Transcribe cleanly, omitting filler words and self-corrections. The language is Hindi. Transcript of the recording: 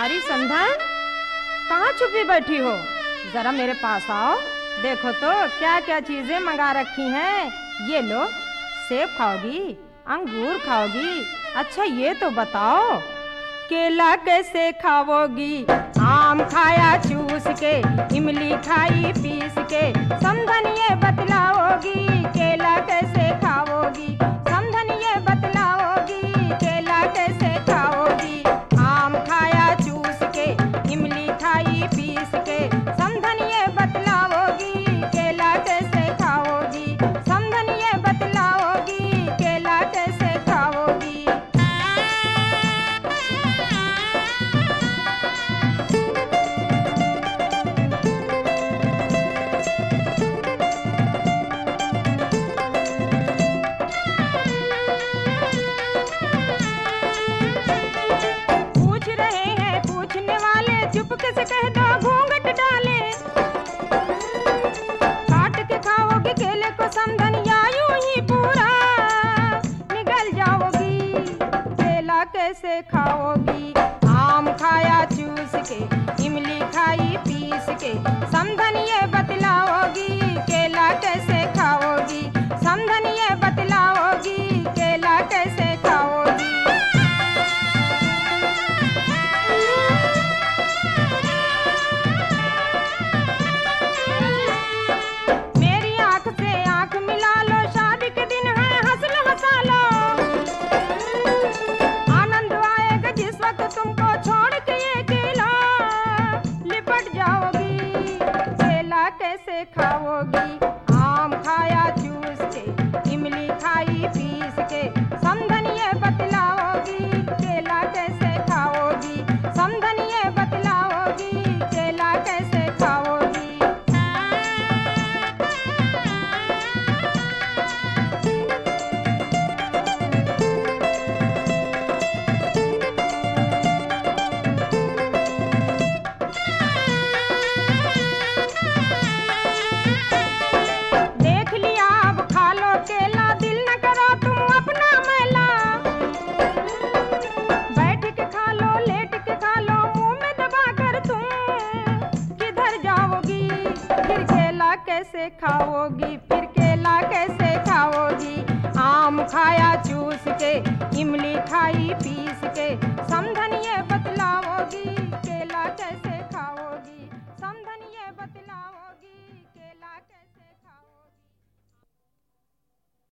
प्यारी समधन, कहाँ छुपी बैठी हो? जरा मेरे पास आओ। देखो तो क्या क्या चीजें मंगा रखी हैं। ये लो, सेब खाओगी, अंगूर खाओगी? अच्छा ये तो बताओ, केला कैसे खाओगी? आम खाया चूस के, इमली खाई पीस के? समधन ये बतलाओ